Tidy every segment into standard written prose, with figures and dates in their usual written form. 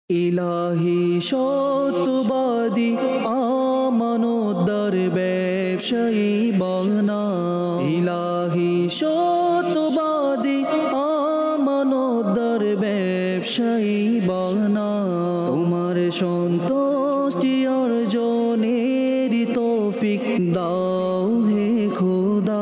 ইলাহি সত্যবাদী আমানতদার ব্যবসায়ী বানা। ইলাহি সত্যবাদী আমানতদার ব্যবসায়ী বানা। তোমার সন্তুষ্টি অর্জনের তৌফিক দাও হে খোদা।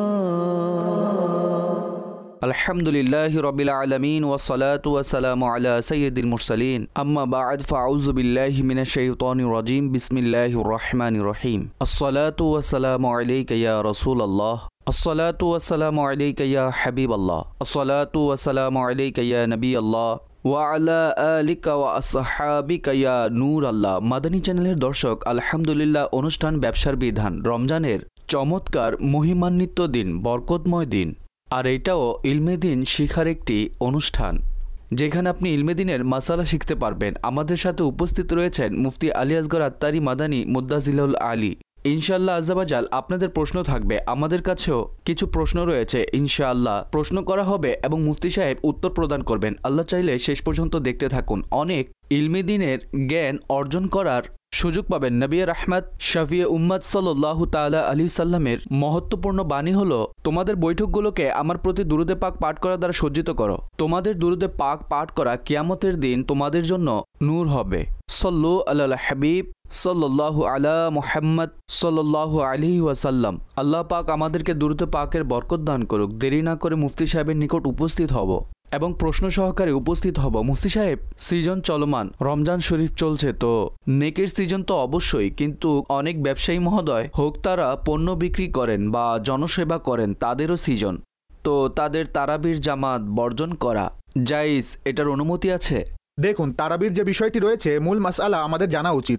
আলহামদুলিল্লাহি রাব্বিল আলামিন ওয়াসসালাতু ওয়াসসালামু আলা সাইয়্যিদিল মুরসালিন আম্মা বা'দ ফাআউযু বিল্লাহি মিনাশ শাইতানির রাজীম বিসমিল্লাহির রহমানির রহিম। আসসালাতু ওয়াসসালামু আলাইকা ইয়া রাসূলুল্লাহ, আসসালাতু ওয়াসসালামু আলাইকা ইয়া হাবিবাল্লাহ, আসসালাতু ওয়াসসালামু আলাইকা ইয়া নবিয়াল্লাহ ওয়া আলা আলিকা ওয়া আসহাবিকা ইয়া নূর আল্লাহ। মাদানী চ্যানেলের দর্শক, আলহামদুলিল্লাহ অনুষ্ঠান ব্যবসার বিধান রমজানের চমৎকার মহিমান্বিত দিন, বরকতময় দিন। আর এটাও ইলমে দিন শিখার একটি অনুষ্ঠান, যেখানে আপনি ইলমে দিনের মাসালা শিখতে পারবেন। আমাদের সাথে উপস্থিত রয়েছেন মুফতি আলী আসগর আত্তারি মাদানী মুদ্দাজিলুল আলী। ইনশাআল্লাহ আজ্জাবাজাল আপনাদের প্রশ্ন থাকবে, আমাদের কাছেও কিছু প্রশ্ন রয়েছে। ইনশাআল্লাহ প্রশ্ন করা হবে এবং মুফতি সাহেব উত্তর প্রদান করবেন। আল্লাহ চাইলে শেষ পর্যন্ত দেখতে থাকুন, অনেক ইলমি দিনের জ্ঞান অর্জন করার সুযোগ পাবেন। নবী রাহমাত শাফিয়ে উম্মাত সাল্লাল্লাহু তাআলা আলাইহি সাল্লামের মহত্বপূর্ণ বাণী হলো, তোমাদের বৈঠকগুলোকে আমার প্রতি দুরূদে পাক পাঠ করার দ্বারা সজ্জিত করো। তোমাদের দুরূদে পাক পাঠ করা কিয়ামতের দিন তোমাদের জন্য নূর হবে। সল্লু আলাল হাবিব সাল্লাল্লাহু আলা মুহাম্মদ সাল্লাল্লাহু আলাইহি ওয়াসাল্লাম। আল্লাহ পাক আমাদেরকে দুরূদে পাকের বরকত দান করুক। দেরি না করে মুফতি সাহেবের নিকট উপস্থিত হব এবং প্রশ্ন সহকারে উপস্থিত হব। মুফতি সাহেব, সিজন চলমান, রমজান শরীফ চলছে, তো নেকের সিজন তো অবশ্যই, কিন্তু অনেক ব্যবসায়ী মহোদয় হোক তারা পণ্য বিক্রি করেন বা জনসেবা করেন, তাদেরও সিজন। তো তাদের তারাবির জামাত বর্জন করা জায়েজ, এটার অনুমতি আছে? দেখুন, তারাবির যে বিষয়টি রয়েছে, মূল মাসআলা আমাদের জানা উচিত।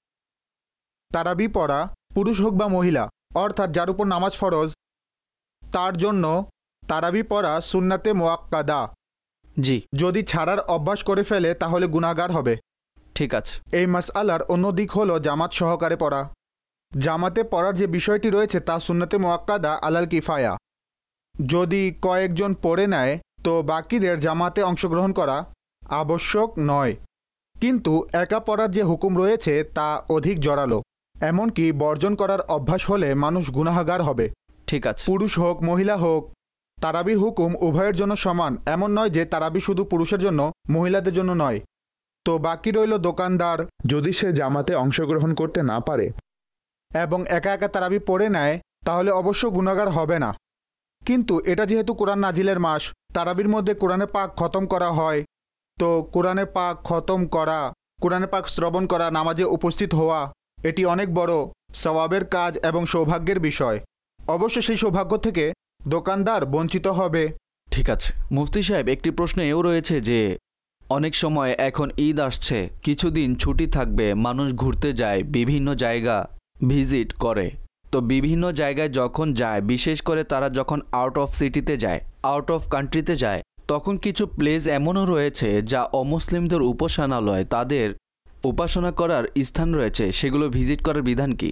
তারাবি পড়া পুরুষ হোক বা মহিলা, অর্থাৎ যার উপর নামাজ ফরজ, তার জন্য তারাবি পড়া সুন্নাতে মুআক্কাদা। জি। যদি ছাড়ার অভ্যাস করে ফেলে তাহলে গুনাহগার হবে। ঠিক আছে। এই মাসআলার অন্য দিক হলো জামাত সহকারে পড়া। জামাতে পড়ার যে বিষয়টি রয়েছে তা সুন্নাতে মুআক্কাদা আলাল কিফায়া। যদি কয়েকজন পড়ে নেয় তো বাকিদের জামাতে অংশগ্রহণ করা আবশ্যক নয়, কিন্তু একা পড়ার যে হুকুম রয়েছে তা অধিক জোরালো। এমনকি বর্জন করার অভ্যাস হলে মানুষ গুনাহগার হবে। ঠিক আছে। পুরুষ হোক মহিলা হোক, তারাবির হুকুম উভয়ের জন্য সমান। এমন নয় যে তারাবি শুধু পুরুষের জন্য, মহিলাদের জন্য নয়। তো বাকি রইল দোকানদার, যদি সে জামাতে অংশগ্রহণ করতে না পারে এবং একা একা তারাবি পড়ে নেয়, তাহলে অবশ্য গুনাহগার হবে না। কিন্তু এটা যেহেতু কোরআন নাজিলের মাস, তারাবির মধ্যে কোরআনে পাক খতম করা হয়, তো কোরআনে পাক খতম করা, কোরআনে পাক শ্রবণ করা, নামাজে উপস্থিত হওয়া, এটি অনেক বড় সওয়াবের কাজ এবং সৌভাগ্যের বিষয়। অবশ্য সেই সৌভাগ্য থেকে দোকানদার বঞ্চিত হবে। ঠিক আছে। মুফতি সাহেব, একটি প্রশ্ন এও রয়েছে যে অনেক সময় এখন ঈদ আসছে, কিছুদিন ছুটি থাকবে, মানুষ ঘুরতে যায়, বিভিন্ন জায়গা ভিজিট করে। তো বিভিন্ন জায়গায় যখন যায়, বিশেষ করে তারা যখন আউট অফ সিটিতে যায়, আউট অফ কান্ট্রিতে যায়, তখন কিছু প্লেস এমনও রয়েছে যা অমুসলিমদের উপাসনালয়, তাদের উপাসনা করার স্থান রয়েছে, সেগুলো ভিজিট করার বিধান কি?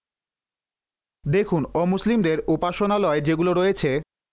দেখুন, অমুসলিমদের উপাসনালয় যেগুলো রয়েছে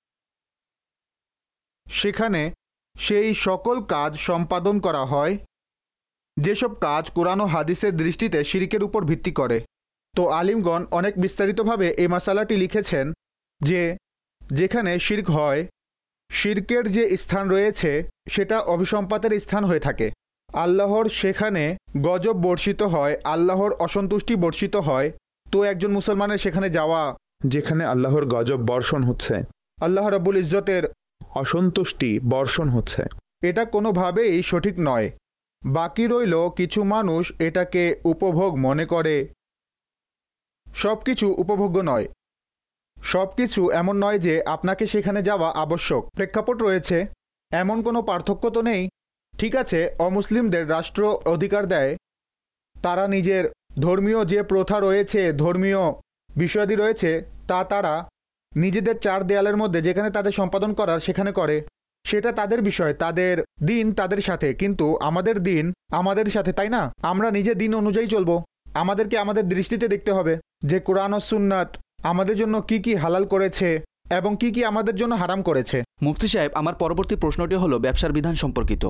সেখানে সেই সকল কাজ সম্পাদন করা হয় যেসব কাজ কোরআন ও হাদিসের দৃষ্টিতে শিরকের উপর ভিত্তি করে। তো আলিমগণ অনেক বিস্তারিতভাবে এই মাসালাটি লিখেছেন যে যেখানে শিরক হয়, শিরকের যে স্থান রয়েছে সেটা অভিসম্পাতের স্থান হয়ে থাকে। আল্লাহর সেখানে গজব বর্ষিত হয়, আল্লাহর অসন্তুষ্টি বর্ষিত হয়। তো একজন মুসলমানের সেখানে যাওয়া, যেখানে আল্লাহর গজব বর্ষণ হচ্ছে, আল্লাহ রাব্বুল ইজ্জতের অসন্তুষ্টি বর্ষণ হচ্ছে, এটা কোনোভাবেই সঠিক নয়। বাকি রইল কিছু মানুষ এটাকে উপভোগ মনে করে। সব কিছু উপভোগ্য নয়, সব কিছু এমন নয় যে আপনাকে সেখানে যাওয়া আবশ্যক। প্রেক্ষাপট রয়েছে, এমন কোনো পার্থক্য তো নেই। ঠিক আছে, অমুসলিমদের রাষ্ট্র অধিকার দেয়, তারা নিজের ধর্মীয় যে প্রথা রয়েছে, ধর্মীয় বিষয়াদি রয়েছে, তা তারা নিজেদের চার দেয়ালের মধ্যে যেখানে তাদের সম্পাদন করার সেখানে করে। সেটা তাদের বিষয়, তাদের দিন তাদের সাথে। কিন্তু আমাদের দিন আমাদের সাথে, তাই না? আমরা নিজের দিন অনুযায়ী চলবো। আমাদেরকে আমাদের দৃষ্টিতে দেখতে হবে যে কোরআন ও সুন্নাত আমাদের জন্য কি কি হালাল করেছে, এবং কি কি আমাদের জন্য হারাম করেছে। মুফতি সাহেব, আমার পরবর্তী প্রশ্নটি হলো ব্যবসার বিধান সম্পর্কিত।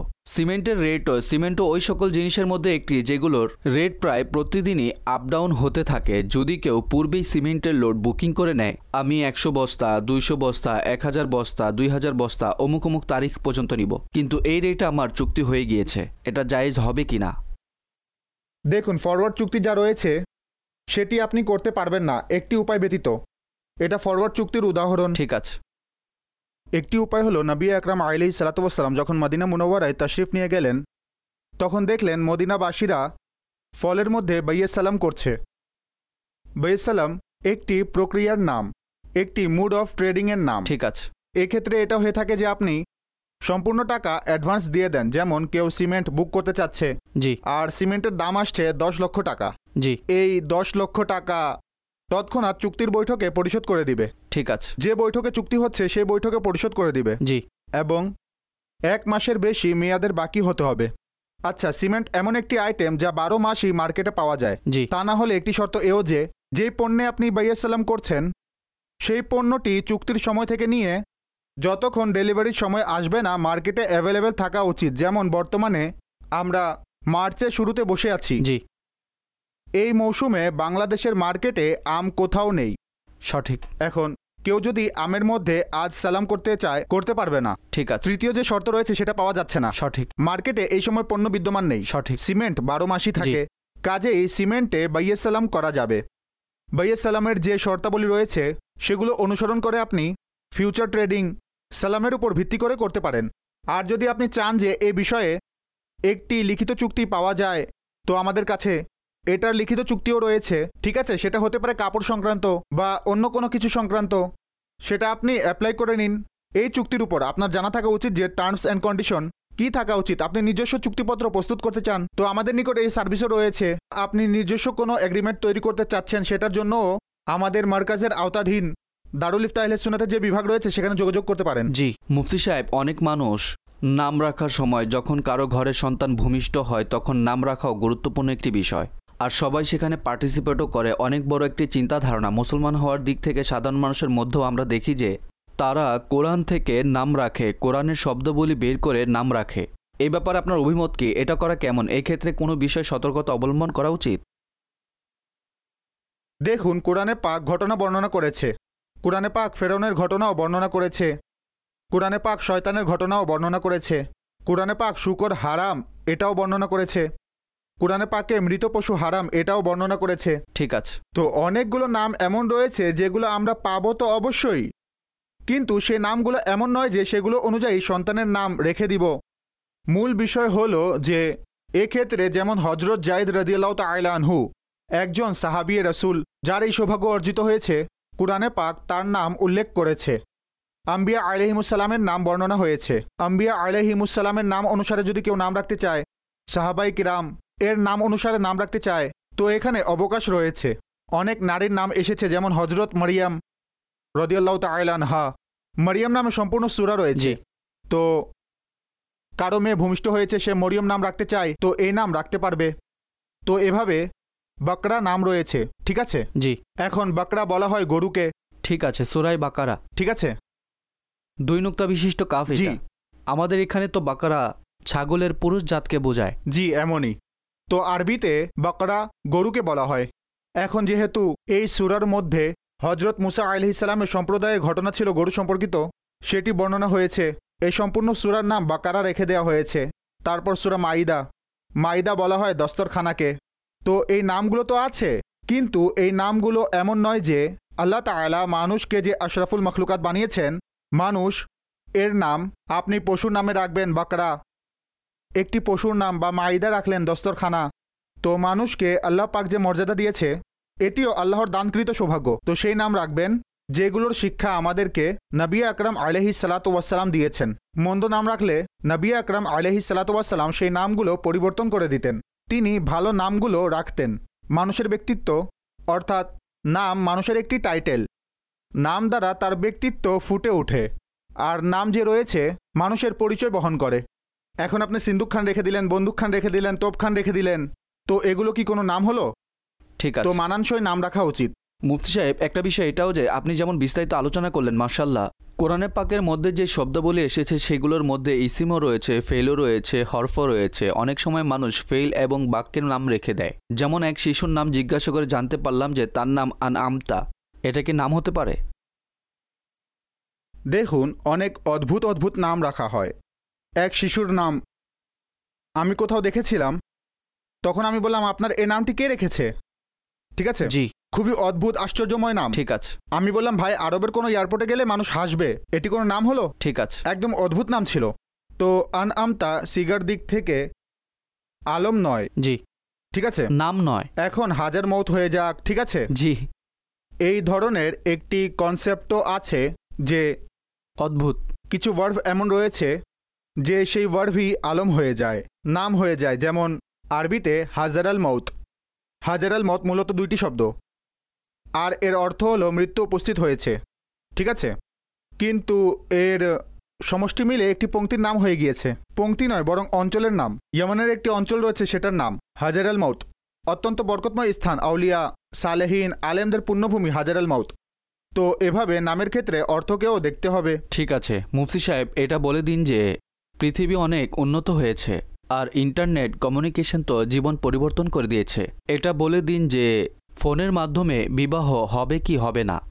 সিমেন্টও ওই সকল জিনিসের মধ্যে একটি যেগুলোর রেট প্রায় প্রতিদিনই আপ ডাউন হতে থাকে। যদি কেউ পূর্বেই সিমেন্টের লোড বুকিং করে নেয়, আমি 100 বস্তা, 200 বস্তা, 1000 বস্তা, 2000 বস্তা অমুক অমুক তারিখ পর্যন্ত নিব, কিন্তু এই রেটে আমার চুক্তি হয়ে গিয়েছে, এটা জায়েজ হবে কি না? দেখুন, ফরওয়ার্ড চুক্তি যা রয়েছে সেটি আপনি করতে পারবেন না একটি উপায় ব্যতীত। এটা ফরওয়ার্ড চুক্তির উদাহরণ। ঠিক আছে। একটি উপায় হলো, নবী আকরাম আলাইহিস সালাতু ওয়াস সালাম যখন মদিনা মুনাওয়ারায় তাশরিফ নিয়ে গেলেন, তখন দেখলেন মদিনাবাসীরা ফলের মধ্যে বাইয়ে সালাম করছে। বাইয়ে সালাম একটি প্রক্রিয়ার নাম, একটি মুড অফ ট্রেডিংয়ের নাম। ঠিক আছে। এক্ষেত্রে এটা হয়ে থাকে যে আপনি সম্পূর্ণ টাকা অ্যাডভান্স দিয়ে দেন। যেমন কেউ সিমেন্ট বুক করতে চাচ্ছে, জি, আর সিমেন্টের দাম আসছে 10 লক্ষ টাকা। জি, এই 10 লক্ষ টাকা তৎক্ষণাৎ চুক্তির বৈঠকে পরিশোধ করে দিবে। ঠিক আছে। যে বৈঠকে চুক্তি হচ্ছে সেই বৈঠকে পরিশোধ করে দিবে। জি। এবং 1 মাসের বেশি মেয়াদের বাকি হতে হবে। আচ্ছা, সিমেন্ট এমন একটি আইটেম যা 12 মাসই মার্কেটে পাওয়া যায়। জি। তা না হলে একটি শর্ত এও যে, যেই পণ্যে আপনি বাইয়ে সালাম করছেন সেই পণ্যটি চুক্তির সময় থেকে নিয়ে যতক্ষণ ডেলিভারির সময় আসবে না মার্কেটে অ্যাভেলেবেল থাকা উচিত। যেমন বর্তমানে আমরা মার্চের শুরুতে বসে আছি। জি। এই মৌসুমে বাংলাদেশের মার্কেটে আম কোথাও নেই। সঠিক। এখন কেউ যদি আমের মধ্যে আজ সালাম করতে চায়, করতে পারবে না। ঠিক আছে। তৃতীয় যে শর্ত রয়েছে সেটা পাওয়া যাচ্ছে না। সঠিক। মার্কেটে এই সময় পণ্য বিদ্যমান নেই। সঠিক। সিমেন্ট 12 মাসই থাকে, কাজেই সিমেন্টে বাইয়ে সালাম করা যাবে। বাইয়ে সালামের যে শর্তাবলী রয়েছে সেগুলো অনুসরণ করে আপনি ফিউচার ট্রেডিং সালামের উপর ভিত্তি করে করতে পারেন। আর যদি আপনি চান যে এ বিষয়ে একটি লিখিত চুক্তি পাওয়া যায়, তো আমাদের কাছে এটার লিখিত চুক্তিও রয়েছে। ঠিক আছে, সেটা হতে পারে কাপড় সংক্রান্ত বা অন্য কোনো কিছু সংক্রান্ত, সেটা আপনি অ্যাপ্লাই করে নিন। এই চুক্তির উপর আপনার জানা থাকা উচিত যে টার্মস অ্যান্ড কন্ডিশন কি থাকা উচিত। আপনি নিজস্ব চুক্তিপত্র প্রস্তুত করতে চান, তো আমাদের নিকট এই সার্ভিসও রয়েছে। আপনি নিজস্ব কোনো এগ্রিমেন্ট তৈরি করতে চাচ্ছেন, সেটার জন্য আমাদের মার্কাজের আওতাধীন দারুল ইফতা আহলে সুন্নাতের যে বিভাগ রয়েছে সেখানে যোগাযোগ করতে পারেন। জি। মুফতি সাহেব, অনেক মানুষ নাম রাখার সময় যখন কারো ঘরের সন্তান ভূমিষ্ঠ হয় তখন নাম রাখাও গুরুত্বপূর্ণ একটি বিষয়, আর সবাই সেখানে পার্টিসিপেটও করে। অনেক বড় একটি চিন্তা ধারণা মুসলমান হওয়ার দিক থেকে সাধারণ মানুষের মধ্যেও আমরা দেখি যে তারা কোরআন থেকে নাম রাখে, কোরআনের শব্দবলী বের করে নাম রাখে। এই ব্যাপারে আপনার অভিমত কি? এটা করা কেমন? এই ক্ষেত্রে কোনো বিষয় সতর্কতা অবলম্বন করা উচিত? দেখুন, কোরআনে পাক ঘটনা বর্ণনা করেছে, কোরআনে পাক ফেরাউনের ঘটনাও বর্ণনা করেছে, কোরআনে পাক শয়তানের ঘটনাও বর্ণনা করেছে, কোরআনে পাক শুকর হারাম এটাও বর্ণনা করেছে, কোরআনে পাকে মৃত পশু হারাম এটাও বর্ণনা করেছে। ঠিক আছে। তো অনেকগুলো নাম এমন রয়েছে যেগুলো আমরা পাবো তো অবশ্যই, কিন্তু সেই নামগুলো এমন নয় যে সেগুলো অনুযায়ী সন্তানের নাম রেখে দিব। মূল বিষয় হলো যে এক্ষেত্রে যেমন হজরত জায়েদ রাদিয়াল্লাহু তাআলা আনহু একজন সাহাবিয়ে রাসূল, যার এই সৌভাগ্য অর্জিত হয়েছে, কুরআনে পাক তার নাম উল্লেখ করেছে। আম্বিয়া আলাইহিমুসসালামের নাম বর্ণনা হয়েছে। আম্বিয়া আলাইহিমুসসালামের নাম অনুসারে যদি কেউ নাম রাখতে চায়, সাহাবাই কিরাম এর নাম অনুসারে নাম রাখতে চায়, তো এখানে অবকাশ রয়েছে। অনেক নারীর নাম এসেছে, যেমন হজরত মারিয়াম রাদিয়াল্লাহু তাআলা আনহা। মারিয়াম নামে সম্পূর্ণ সূরা রয়েছে। তো কারো মেয়ে ভূমিষ্ঠ হয়েছে, সে মরিয়ম নাম রাখতে চায়, তো এই নাম রাখতে পারবে। তো এভাবে বাকরা নাম রয়েছে। ঠিক আছে। জি। এখন বাকরা বলা হয় গরুকে। ঠিক আছে, সূরা বাকারা। ঠিক আছে। 2 নুক্তা বিশিষ্ট কাফ এটা। আমাদের এখানে তো বাকারা ছাগলের পুরুষ জাতকে বোঝায়। জি, এমনই। তো আরবিতে বাকরা গরুকে বলা হয়। এখন যেহেতু এই সূরার মধ্যে হজরত মুসা আলাইহিস সালামের সম্প্রদায়ের ঘটনা ছিল গরু সম্পর্কিত, সেটি বর্ণনা হয়েছে, এই সম্পূর্ণ সূরার নাম বাকারা রেখে দেওয়া হয়েছে। তারপর সূরা মাইদা, মাইদা বলা হয় দস্তরখানাকে। তো এই নামগুলো তো আছে, কিন্তু এই নামগুলো এমন নয় যে আল্লাহ তাআলা মানুষকে যে আশরাফুল মখলুকাত বানিয়েছেন, মানুষ এর নাম আপনি পশুর নামে রাখবেন বাকরা, একটি পশুর নাম, বা মাইদা রাখলেন দস্তরখানা। তো মানুষকে আল্লাহ পাক যে মর্যাদা দিয়েছে, এটিও আল্লাহর দানকৃত সৌভাগ্য। তো সেই নাম রাখবেন যেগুলোর শিক্ষা আমাদেরকে নবী আকরাম আলাইহিস সালাতু ওয়াস সালাম দিয়েছেন। মন্দ নাম রাখলে নবী আকরাম আলাইহিস সালাতু ওয়াস সালাম সেই নামগুলো পরিবর্তন করে দিতেন। তিনি ভালো নামগুলো রাখতেন। মানুষের ব্যক্তিত্ব, অর্থাৎ নাম মানুষের একটি টাইটেল, নাম দ্বারা তার ব্যক্তিত্ব ফুটে ওঠে। আর নাম যে রয়েছে মানুষের পরিচয় বহন করে। এখন আপনি সিন্দুক খান রেখে দিলেন, বন্দুক খান রেখে দিলেন, তোপ খান রেখে দিলেন, তো এগুলো কি কোনো নাম হলো? ঠিক আছে। তো মানানসই নাম রাখা উচিত। মুফতি সাহেব, একটা বিষয় এটাও যে আপনি যেমন বিস্তারিত আলোচনা করলেন, মাশাআল্লাহ, কোরআনে পাকের মধ্যে যে শব্দাবলী এসেছে সেগুলোর মধ্যে ইসিমও রয়েছে, ফেলও রয়েছে, হরফও রয়েছে। অনেক সময় মানুষ ফেল এবং বাক্যের নাম রেখে দেয়। যেমন এক শিশুর নাম জিজ্ঞাসা করে জানতে পারলাম যে তার নাম আনআমতা। এটা কি নাম হতে পারে? দেখুন, অনেক অদ্ভুত অদ্ভুত নাম রাখা হয়। এক শিশুর নাম আমি কোথাও দেখেছিলাম, তখন আমি বললাম, আপনার এই নামটি কে রেখেছে? ঠিক আছে, জি, খুবই অদ্ভুত আশ্চর্যময় নাম। ঠিক আছে। আমি বললাম, ভাই, আরবের কোনো এয়ারপোর্টে গেলে মানুষ হাসবে, এটি কোনো নাম হলো? ঠিক আছে। একদম অদ্ভুত নাম ছিল। তো আনআমতা সিগার দিক থেকে আলম নয়। জি, ঠিক আছে, নাম নয়। এখন হাজার মৌত হয়ে যাক, ঠিক আছে, জি, এই ধরনের একটি কনসেপ্টও আছে যে অদ্ভুত কিছু ভার্ব এমন রয়েছে যে সেই ভার্বই আলম হয়ে যায়, নাম হয়ে যায়। যেমন আরবিতে হাজার আল মৌত। হাজার আল মৌত মূলত দুইটি শব্দ, আর এর অর্থ হলো মৃত্যু উপস্থিত হয়েছে। ঠিক আছে, কিন্তু এর সমষ্টি মিলে একটি পংক্তির নাম হয়ে গিয়েছে। পংক্তি নয়, বরং অঞ্চলের নাম। ইয়েমেনের একটি অঞ্চল রয়েছে, সেটার নাম হাজার আল মৌত। অত্যন্ত বরকতময় স্থান, আউলিয়া, সালেহীন, আলেমদের পুণ্যভূমি হাজার আল মৌত। তো এভাবে নামের ক্ষেত্রে অর্থকেও দেখতে হবে। ঠিক আছে। মুফতি সাহেব, এটা বলে দিন যে পৃথিবী অনেক উন্নত হয়েছে আর ইন্টারনেট কমিউনিকেশন তো জীবন পরিবর্তন করে দিয়েছে। এটা বলে দিন যে ফোনের মাধ্যমে বিবাহ হবে কি হবে না?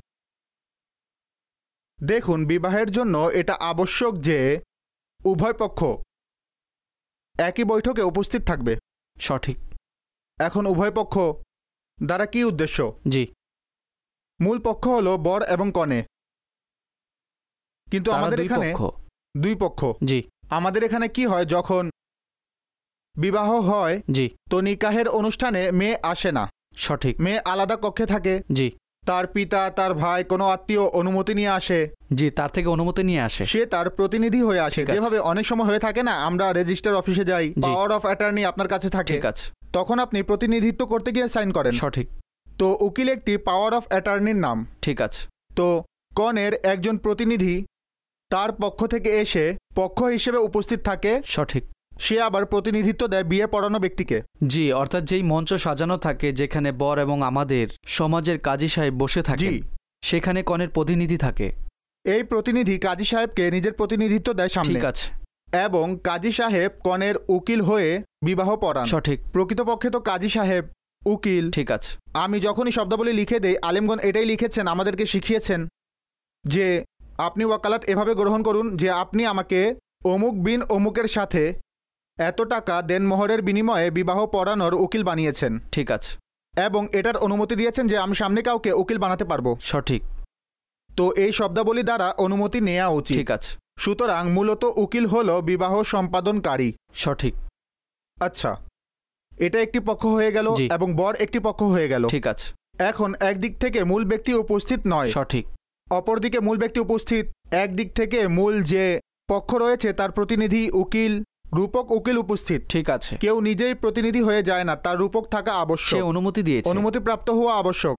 দেখুন, বিবাহের জন্য এটা আবশ্যক যে উভয় পক্ষ একই বৈঠকে উপস্থিত থাকবে। সঠিক। এখন উভয় পক্ষ দ্বারা কি উদ্দেশ্য? জি, মূল পক্ষ হলো বর এবং কনে, কিন্তু তারা আমাদের দুই এখানে পক্ষ। দুই পক্ষ। জি, আমাদের এখানে কি হয়, যখন বিবাহ হয় জি, তো নিকাহের অনুষ্ঠানে মেয়ে আসে না। সঠিক। মেয়ে আলাদা কক্ষে থাকে। জি, তার পিতা, তার ভাই, কোনো আত্মীয় অনুমতি নিয়ে আসে। জি, তার থেকে অনুমতি নিয়ে আসে। সে তার প্রতিনিধি হয়ে আসে। ঠিক আছে। যেভাবে অনেক সময় হয়ে থাকে না, আমরা রেজিস্টার অফিসে যাই, জি। পাওয়ার অফ অ্যাটর্নি আপনার কাছে থাকে, ঠিক আছে। তখন আপনি প্রতিনিধিত্ব করতে গিয়ে সাইন করেন। সঠিক। তো উকিল একটি পাওয়ার অফ অ্যাটর্নির নাম। ঠিক আছে। তো কনের একজন প্রতিনিধি তার পক্ষ থেকে এসে পক্ষ হিসেবে উপস্থিত থাকে। সঠিক। সে আবার প্রতিনিধিত্ব দেয় বিয়ে পড়ানো ব্যক্তিকে। জি, অর্থাৎ যেই মঞ্চ সাজানো থাকে যেখানে বর এবং আমাদের সমাজের কাজী সাহেব বসে থাকে, জি। সেখানে কনের প্রতিনিধি থাকে। এই প্রতিনিধি কাজী সাহেবকে নিজের প্রতিনিধিত্ব দেয় সামনে। ঠিক আছে। এবং কাজী সাহেব কনের উকিল হয়ে বিবাহ পড়ান। সঠিক। প্রকৃতপক্ষে তো কাজী সাহেব উকিল। ঠিক আছে। আমি যখনই শব্দাবলী লিখে দেই, আলেমগণ এটাই লিখেছেন, আমাদেরকে শিখিয়েছেন যে আপনি ওয়াকালাত এভাবে গ্রহণ করুন যে আপনি আমাকে অমুক বিন অমুকের সাথে এত টাকা দেনমোহরের বিনিময়ে বিবাহ পড়ানোর উকিল বানিয়েছেন। ঠিক আছে। এবং এটার অনুমতি দিয়েছেন যে আমি সামনে কাউকে উকিল বানাতে পারবো। সঠিক। তো এই শব্দাবলী দ্বারা অনুমতি নেওয়া উচিত। ঠিক আছে। সুতরাং মূলত উকিল হলো বিবাহ সম্পাদনকারী। সঠিক। আচ্ছা, এটা একটি পক্ষ হয়ে গেল জি। এবং বর একটি পক্ষ হয়ে গেল। ঠিক আছে। এখন একদিক থেকে মূল ব্যক্তি উপস্থিত নয়, সঠিক। অপরদিকে মূল ব্যক্তি উপস্থিত। একদিক থেকে মূল যে পক্ষ রয়েছে তার প্রতিনিধি, উকিল, রূপক উকিল উপস্থিত। ঠিক আছে। কেউ নিজেই প্রতিনিধি হয়ে যায় না, তার রূপক থাকা সে আবশ্যক, অনুমতি দিয়েছে। অনুমতিপ্রাপ্ত হওয়া আবশ্যক।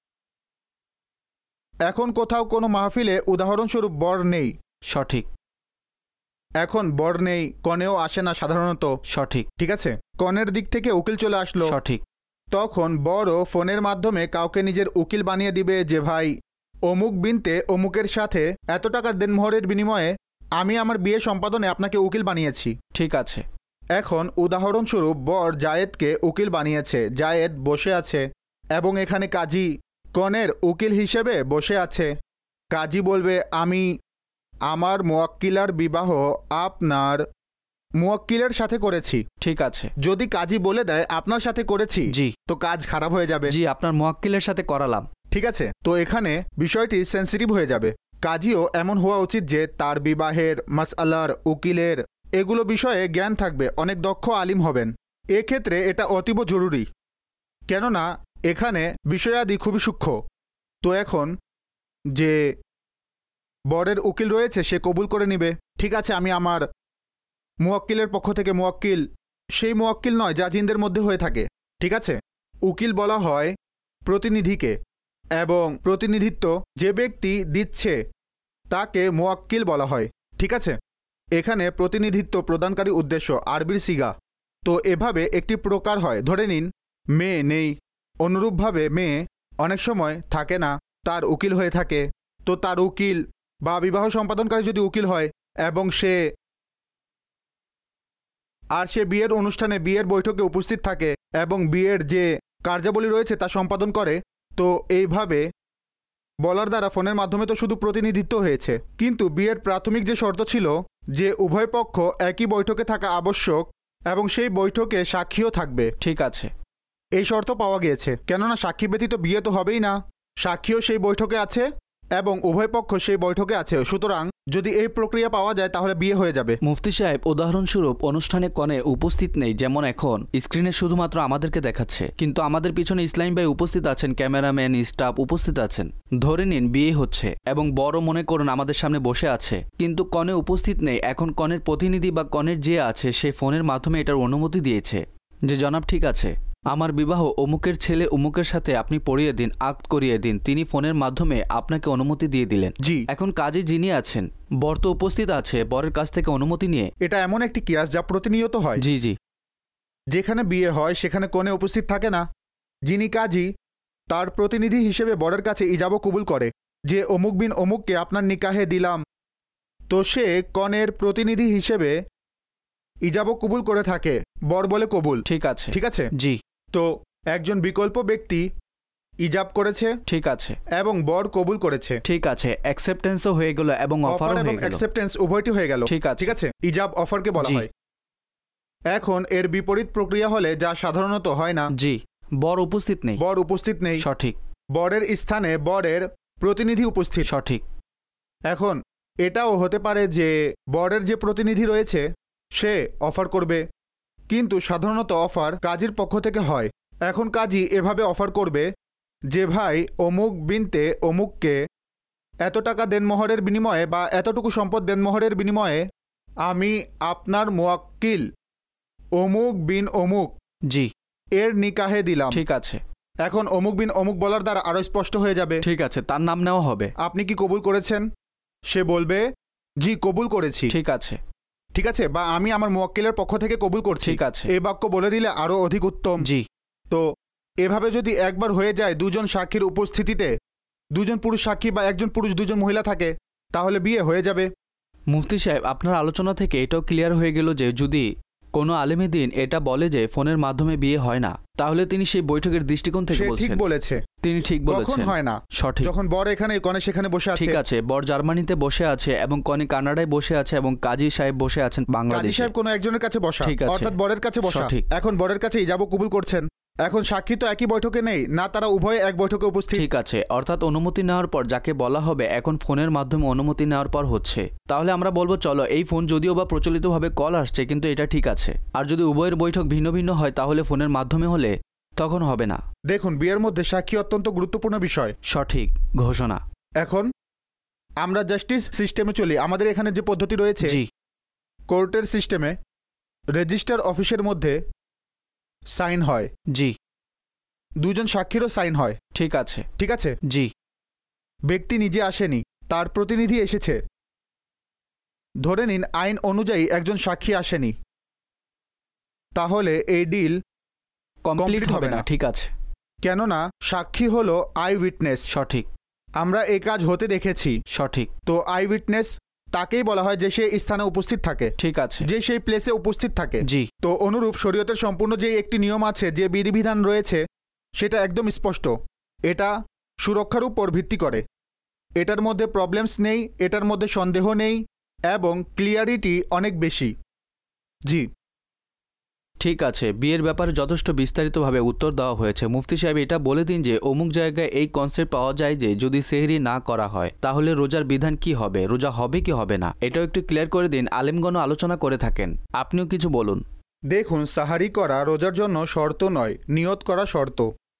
এখন কোথাও কোনো মাহফিলে উদাহরণস্বরূপ বর নেই। সঠিক। এখন বর নেই, কনেও আসে না সাধারণত। সঠিক। ঠিক আছে, কনের দিক থেকে উকিল চলে আসলো। সঠিক। তখন বড় ফোনের মাধ্যমে কাউকে নিজের উকিল বানিয়ে দিবে যে ভাই অমুক বিনতে অমুকের সাথে এত টাকার দেনমোহরের বিনিময়ে আমি আমার বিয়ে সম্পাদনে আপনাকে উকিল বানিয়েছি। ঠিক আছে। এখন উদাহরণস্বরূপ বর জায়েদকে উকিল বানিয়েছে। জায়েদ বসে আছে এবং এখানে কাজী কনের উকিল হিসেবে বসে আছে। কাজী বলবে আমি আমার মুওয়াক্কিলার বিবাহ আপনার মুওয়াক্কিলের সাথে করেছি। ঠিক আছে। যদি কাজী বলে দেয় আপনার সাথে করেছি, জি, তো কাজ খারাপ হয়ে যাবে। জি, আপনার মুওয়াক্কিলের সাথে করালাম। ঠিক আছে, তো এখানে বিষয়টি সেন্সিটিভ হয়ে যাবে। কাজীও এমন হওয়া উচিত যে তার বিবাহের মাসআলার, উকিলের এগুলো বিষয়ে জ্ঞান থাকবে, অনেক দক্ষ আলিম হবেন। এক্ষেত্রে এটা অতীব জরুরি, কেননা এখানে বিষয়াদি খুবই সূক্ষ্ম। তো এখন যে বরের উকিল রয়েছে সে কবুল করে নিবে, ঠিক আছে আমি আমার মুওয়াক্কিলের পক্ষ থেকে মুওয়াক্কিল, সেই মুওয়াক্কিল নয় যা জিনদের মধ্যে হয়ে থাকে। ঠিক আছে, উকিল বলা হয় প্রতিনিধিকে, এবং প্রতিনিধিত্ব যে ব্যক্তি দিচ্ছে তাকে মুওয়াক্কিল বলা হয়। ঠিক আছে, এখানে প্রতিনিধিত্ব প্রদানকারী উদ্দেশ্য আরবির সিগা। তো এভাবে একটি প্রকার হয়। ধরে নিন মেয়ে নেই, অনুরূপভাবে মেয়ে অনেক সময় থাকে না, তার উকিল হয়ে থাকে, তো তার উকিল বা বিবাহ সম্পাদনকারী যদি উকিল হয় এবং সে বিয়ের অনুষ্ঠানে বিয়ের বৈঠকে উপস্থিত থাকে এবং বিয়ের যে কার্যাবলী রয়েছে তা সম্পাদন করে, তো এইভাবে বলার দ্বারা ফোনের মাধ্যমে তো শুধু প্রতিনিধিত্ব হয়েছে, কিন্তু বিয়ের প্রাথমিক যে শর্ত ছিল যে উভয় পক্ষ একই বৈঠকে থাকা আবশ্যক এবং সেই বৈঠকে সাক্ষীও থাকবে, ঠিক আছে, এই শর্ত পাওয়া গিয়েছে। কেননা সাক্ষী ব্যতীত বিয়ে তো হবেই না, সাক্ষীও সেই বৈঠকে আছে এবং উভয় পক্ষ সেই বৈঠকে আছে, সুতরাং যদি এই প্রক্রিয়া পাওয়া যায় তাহলে বিয়ে হয়ে যাবে। মুফতি সাহেব, উদাহরণস্বরূপ অনুষ্ঠানে কনে উপস্থিত নেই, যেমন এখন স্ক্রিনে শুধুমাত্র আমাদেরকে দেখাচ্ছে, কিন্তু আমাদের পিছনে ইসলাম ভাই উপস্থিত আছেন, ক্যামেরাম্যান, স্টাফ উপস্থিত আছেন। ধরে নিন বিয়ে হচ্ছে এবং বড় মনে করুন আমাদের সামনে বসে আছে, কিন্তু কনে উপস্থিত নেই। এখন কনের প্রতিনিধি বা কনের যে আছে সে ফোনের মাধ্যমে এটার অনুমতি দিয়েছে যে জনাব ঠিক আছে, আমার বিবাহ অমুকের ছেলে অমুকের সাথে আপনি পড়িয়ে দিন, আক্ট করিয়ে দিন। তিনি ফোনের মাধ্যমে আপনাকে অনুমতি দিয়ে দিলেন। জি, এখন কাজে যিনি আছেন বর তো উপস্থিত আছে, বরের কাছ থেকে অনুমতি নিয়ে। এটা এমন একটি কিয়াস যা প্রতিনিয়ত হয়। জি জি, যেখানে বিয়ে হয় সেখানে কনে উপস্থিত থাকে না, যিনি কাজী তার প্রতিনিধি হিসেবে বরের কাছে ইজাব কবুল করে যে অমুক বিন অমুককে আপনার নিকাহে দিলাম, তো সে কনের প্রতিনিধি হিসেবে ইজাব কবুল করে থাকে, বর বলে কবুল। ঠিক আছে, ঠিক আছে, জি। তো একজন বিকল্প ব্যক্তি ইজাব করেছে, ঠিক আছে, এবং বর কবুল করেছে, ঠিক আছে, অ্যাকসেপ্টেন্সও হয়ে গেল এবং অফারও হয়ে গেল। অ্যাকসেপ্টেন্স উভয়টি হয়ে গেল। ঠিক আছে, ঠিক আছে, ইজাব অফারকে বলা হয়। এখন এর বিপরীত প্রক্রিয়া হলে, যা সাধারণত হয় না, জি, বর উপস্থিত নেই, বর উপস্থিত নেই, সঠিক, বরের স্থানে বরের প্রতিনিধি উপস্থিত, সঠিক। এখন এটাও হতে পারে যে বরের যে প্রতিনিধি রয়েছে সে অফার করবে, কিন্তু সাধারণত অফার কাজীর পক্ষ থেকে হয়। এখন কাজী এভাবে অফার করবে যে ভাই অমুক বিনতে অমুককে এত টাকা দেনমোহরের বিনিময়ে বা এতটুকু সম্পদ দেনমোহরের বিনিময়ে আমি আপনার মুয়াক্কিল অমুক বিন অমুক জি এর নিকাহে দিলাম। ঠিক আছে, এখন অমুক বিন অমুক বলার দ্বারা আরো স্পষ্ট হয়ে যাবে। ঠিক আছে, তার নাম নেওয়া হবে। আপনি কি কবুল করেছেন? সে বলবে জি কবুল করেছি। ঠিক আছে, ঠিক আছে, বা আমি আমার মুয়াক্কিলের পক্ষ থেকে কবুল করছি। ঠিক আছে, এই বাক্য বলে দিলে আরো অধিক উত্তম। জি। তো এভাবে যদি একবার হয়ে যায় দুজন সাক্ষীর উপস্থিতিতে, দুজন পুরুষ সাক্ষী বা একজন পুরুষ দুজন মহিলা থাকে, তাহলে বিয়ে হয়ে যাবে। মুফতি সাহেব, আপনার আলোচনা থেকে এটাও ক্লিয়ার হয়ে গেল যে যদি কোনো আলেমে দিন এটা বলে যে ফোনের মাধ্যমে বিয়ে হয় না, তাহলে তিনি সেই বৈঠকের দৃষ্টিকোণ থেকে বলছেন। ঠিক বলেছে, তিনি ঠিক বলেছেন। কখন হয় না? সঠিক। যখন বর এখানে কনে সেখানে বসে আছে। ঠিক আছে, বর জার্মানিতে বসে আছে এবং কনে কানাডায় বসে আছে এবং কাজী সাহেব বসে আছেন বাংলাদেশে। কাজী সাহেব কোনো একজনের কাছে বসা, ঠিক আছে, অর্থাৎ বরের কাছে বসা। সঠিক। এখন বরের কাছে ইজাব কবুল করছেন। এখন সাক্ষী তো একই বৈঠকে নেই না, তারা উভয়ে এক বৈঠকে উপস্থিত। ঠিক আছে, অর্থাৎ অনুমতি নেওয়ার পর যাকে বলা হবে এখন ফোনের মাধ্যমে অনুমতি নেওয়ার পর হচ্ছে, তাহলে আমরা বলবো চলো এই ফোন যদিও বা প্রচলিতভাবে কল আসছে কিন্তু এটা ঠিক আছে। আর যদি উভয়ের বৈঠক ভিন্ন ভিন্ন হয় তাহলে ফোনের মাধ্যমে হলে তখন হবে না। দেখুন, বিয়ের মধ্যে সাক্ষী অত্যন্ত গুরুত্বপূর্ণ বিষয়। সঠিক ঘোষণা। এখন আমরা জাস্টিস সিস্টেমে চলি। আমাদের এখানে যে পদ্ধতি রয়েছে, জি, কোর্টের সিস্টেমে রেজিস্টার অফিসের মধ্যে সাইন হয়, জি, দুজন সাক্ষীরও সাইন হয়। ঠিক আছে, ঠিক আছে, জি, ব্যক্তি নিজে আসেনি, তার প্রতিনিধি এসেছে। ধরে নিন আইন অনুযায়ী একজন সাক্ষী আসেনি, তাহলে এই ডিল কমপ্লিট হবে না। ঠিক আছে, কেননা সাক্ষী হলো আই উইটনেস। সঠিক, আমরা এই কাজ হতে দেখেছি। সঠিক, তো আই উইটনেস তাকেই বলা হয় যে সে স্থানে উপস্থিত থাকে, ঠিক আছে, যে সেই প্লেসে উপস্থিত থাকে। জি, তো অনুরূপ শরীয়তের সম্পূর্ণ যে একটি নিয়ম আছে, যে বিধিবিধান রয়েছে, সেটা একদম স্পষ্ট। এটা সুরক্ষার উপর ভিত্তি করে, এটার মধ্যে প্রবলেমস নেই, এটার মধ্যে সন্দেহ নেই এবং ক্লিয়ারিটি অনেক বেশি। জি, ঠিক আছে। বিয়ের ব্যাপারে যথেষ্ট বিস্তারিতভাবে উত্তর দেওয়া হয়েছে। মুফতি সাহেব এটা বলে দিন যে অমুক জায়গায় এই কনসেপ্ট পাওয়া যায় যে যদি সেহরি না করা হয় তাহলে রোজার বিধান কি হবে, রোজা হবে কি হবে না, এটাও একটু ক্লিয়ার করে দিন। আলেমগণ আলোচনা করে থাকেন, আপনিও কিছু বলুন। দেখুন, সাহারি করা রোজার জন্য শর্ত নয়, নিয়ত করা শর্ত।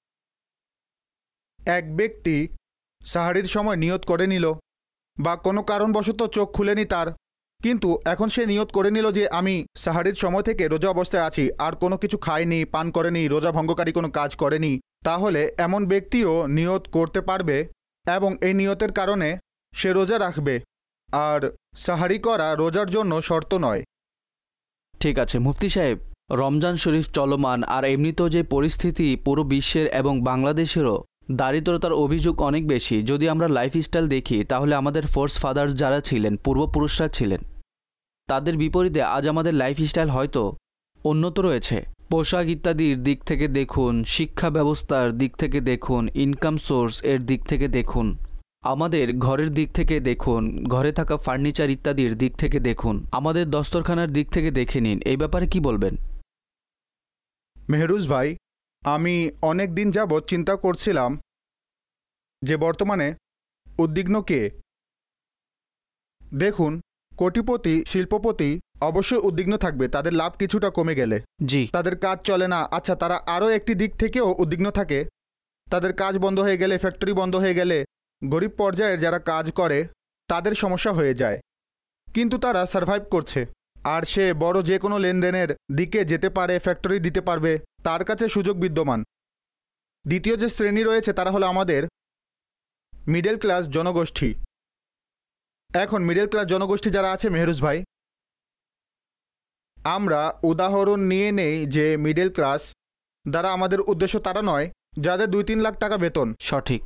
এক ব্যক্তি সাহারির সময় নিয়ত করে নিল বা কোনো কারণবশত চোখ খুলেনি তার, কিন্তু এখন সে নিয়ত করে নিল যে আমি সাহারির সময় থেকে রোজা অবস্থায় আছি, আর কোনো কিছু খায়নি, পান করেনি, রোজা ভঙ্গকারী কোনো কাজ করেনি, তাহলে এমন ব্যক্তিও নিয়ত করতে পারবে এবং এই নিয়তের কারণে সে রোজা রাখবে। আর সাহারি করা রোজার জন্য শর্ত নয়। ঠিক আছে মুফতি সাহেব, রমজান শরীফ চলমান আর এমনিতেও যে পরিস্থিতি পুরো বিশ্বের এবং বাংলাদেশেরও দারিদ্রতার অভিযোগ অনেক বেশি। যদি আমরা লাইফস্টাইল দেখি তাহলে আমাদের ফোর্স ফাদার্স যারা ছিলেন, পূর্বপুরুষরা ছিলেন, তাদের বিপরীতে আজ আমাদের লাইফস্টাইল হয়তো উন্নত রয়েছে। পোশাক ইত্যাদির দিক থেকে দেখুন, শিক্ষা ব্যবস্থার দিক থেকে দেখুন, ইনকাম সোর্স এর দিক থেকে দেখুন, আমাদের ঘরের দিক থেকে দেখুন, ঘরে থাকা ফার্নিচার ইত্যাদির দিক থেকে দেখুন, আমাদের দস্তরখানার দিক থেকে দেখে নিন। এই ব্যাপারে কি বলবেন? মেহরুজ ভাই, আমি অনেক দিন যাবৎ চিন্তা করছিলাম যে বর্তমানে উদ্বিগ্ন কে। দেখুন, কোটিপতি, শিল্পপতি অবশ্যই উদ্বিগ্ন থাকবে তাদের লাভ কিছুটা কমে গেলে। জি, তাদের কাজ চলে না। আচ্ছা, তারা আরও একটি দিক থেকেও উদ্বিগ্ন থাকে, তাদের কাজ বন্ধ হয়ে গেলে, ফ্যাক্টরি বন্ধ হয়ে গেলে গরিব পর্যায়ের যারা কাজ করে তাদের সমস্যা হয়ে যায়, কিন্তু তারা সার্ভাইভ করছে। আর সে বড় যে কোনো লেনদেনের দিকে যেতে পারে, ফ্যাক্টরি দিতে পারবে, তার কাছে সুযোগ বিদ্যমান। দ্বিতীয় যে শ্রেণী রয়েছে তারা হলো আমাদের মিডল ক্লাস জনগোষ্ঠী। এখন মিডল ক্লাস জনগোষ্ঠী যারা আছে মেহরুজ ভাই, আমরা উদাহরণ নিয়ে নেই যে মিডল ক্লাস দ্বারা আমাদের উদ্দেশ্য তারা নয় যাদের 2-3 লাখ টাকা বেতন, সঠিক।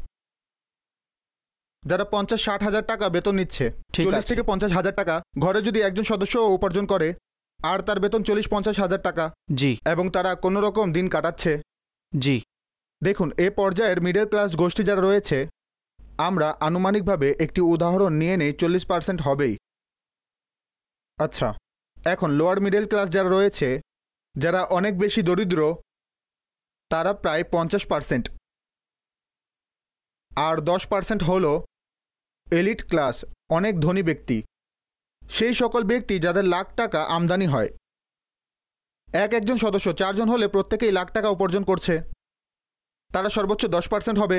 যারা 50-60 হাজার টাকা বেতন নিচ্ছে, ঠিক 40 আছে। থেকে 50 হাজার টাকা। ঘরে যদি একজন সদস্য উপার্জন করে আর তার বেতন 40-50 হাজার টাকা, জি এবং তারা কোনো রকম দিন কাটাচ্ছে। জি, দেখুন, এ পর্যায়ের মিডল ক্লাস গোষ্ঠী যারা রয়েছে, আমরা আনুমানিকভাবে একটি উদাহরণ নিয়ে নেই 40% হবেই। আচ্ছা, এখন লোয়ার মিডল ক্লাস যারা রয়েছে, যারা অনেক বেশি দরিদ্র, তারা প্রায় 50%। আর 10% হলো এলিট ক্লাস, অনেক ধনী ব্যক্তি, সেই সকল ব্যক্তি যাদের লাখ টাকা আমদানি হয়। একজন সদস্য 4 জন হলে প্রত্যেকেই লাখ টাকা উপার্জন করছে, তারা সর্বোচ্চ 10% হবে।